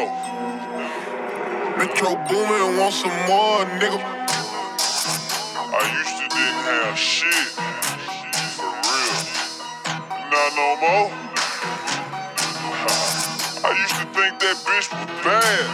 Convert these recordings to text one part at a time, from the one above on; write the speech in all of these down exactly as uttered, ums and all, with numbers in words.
Metro Boomin want some more, nigga. I used to didn't have shit. For real. Not no more. I used to think that bitch was bad.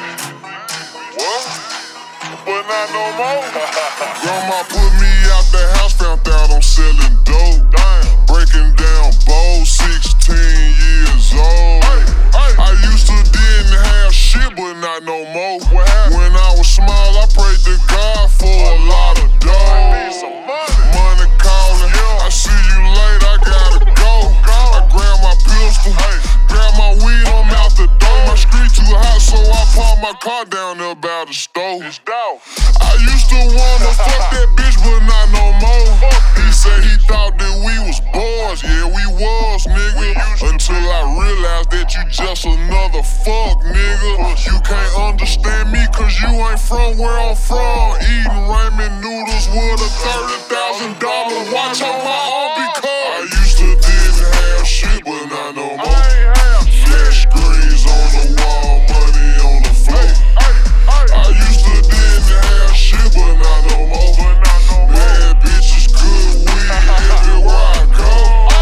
What? But not no more. Grandma put me out the house, found out I'm selling dope. Damn. Breaking down bowls, sixteen years old. Hey, hey. I used to didn't have shit, but not no more. What happened? When I was small, I prayed to God for a lot of dough. I need some money. Money calling, Yeah. I see you late, I gotta go. Go. I grab my pistol, Hey. grab my weed, I'm out the door. My street too hot, so I park my car down there by the stove. It's dog. I used to wanna fuck that bitch, but not no more. He said he thought that we was boys, yeah, we was, nigga. Until I realized that you just another fuck, nigga. You can't understand me, cause you ain't from where I'm from. Eating ramen noodles with a thirty thousand dollar watch on my arm because I used to didn't have shit, but not no I more. ain't have Flash shit. screens on the wall, money on the floor. Hey, hey. I used to didn't have shit, but not no more. But not no more. Bad bitches, good weed everywhere I go.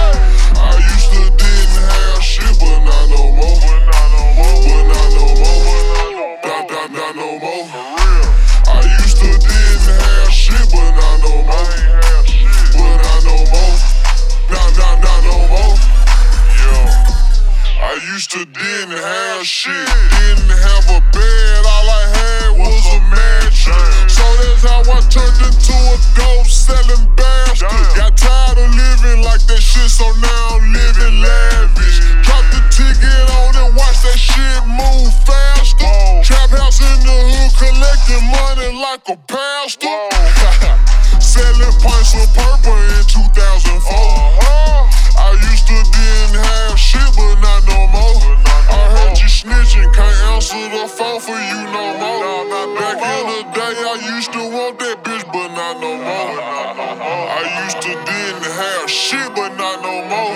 I used to didn't have shit, but not no more. But not no more. But not no more. But Not, not, not no more. For real. I used to didn't have shit, but not no I more. ain't have shit. But not no more. Not, not, not no more. Yeah. I used to didn't have shit, didn't have a bed, all I had was a mattress. So that's how I turned into a ghost selling bastard. Damn. Got tired of living like that shit, so now I'm living lavish. Drop the ticket on and watch that shit move faster. Whoa. Trap house in the hood, collecting money like a pastor. Whoa. Selling pints of purple in two thousand four. Uh-huh. I used to didn't have shit, but not no more. But not no I heard more. you snitching, can't answer the phone for you no more. Nah, not no Back in more. the day, I used to want that bitch, but not no more. But not no more. I used to didn't have shit, but not no more.